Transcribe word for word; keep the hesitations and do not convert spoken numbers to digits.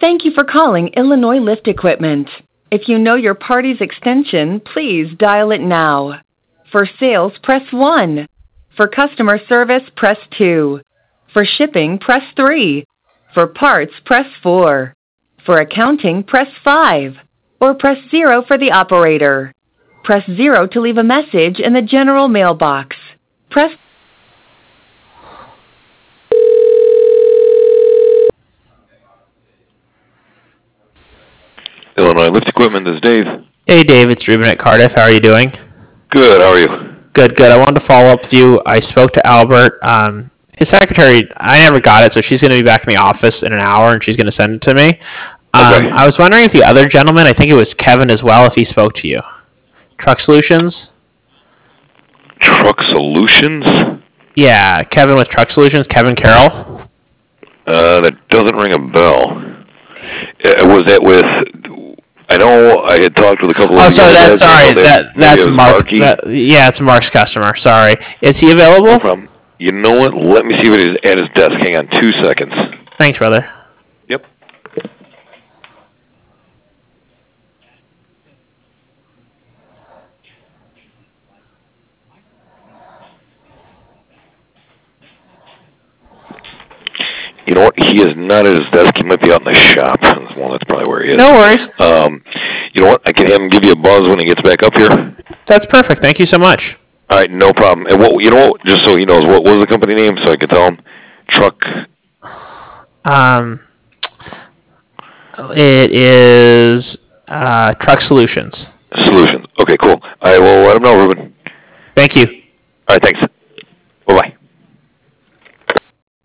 Thank you for calling Illinois Lift Equipment. If you know your party's extension, please dial it now. For sales, press one. For customer service, press two. For shipping, press three. For parts, press four. For accounting, press five. Or press zero for the operator. Press zero to leave a message in the general mailbox. Press Illinois Lift Equipment, this is Dave. Hey Dave, it's Ruben at Cardiff. How are you doing? Good, how are you? Good, good. I wanted to follow up with you. I spoke to Albert. Um, his secretary, I never got it, so she's going to be back in the office in an hour, and she's going to send it to me. Um, Okay. I was wondering if the other gentleman, I think it was Kevin as well, if he spoke to you. Truck Solutions? Truck Solutions? Yeah, Kevin with Truck Solutions, Kevin Carroll. Uh, that doesn't ring a bell. Uh, was that with... I know I had talked with a couple of... Oh, sorry, that's, sorry, that, that's Mark. That, yeah, it's Mark's customer, sorry. Is he available? No problem. You know what? Let me see what is at his desk. Hang on two seconds. Thanks, brother. Yep. You know what? He is not at his desk. He might be out in the shop. Well, that's probably where he is. No worries. Um, you know what? I can have him give you a buzz when he gets back up here. That's perfect. Thank you so much. All right, no problem. And what you know, just so he knows, what was the company name, so I can tell him? Truck. Um, it is uh, Truck Solutions. Solutions. Okay, cool. I will let him know, Ruben. Thank you. All right, thanks. Bye bye.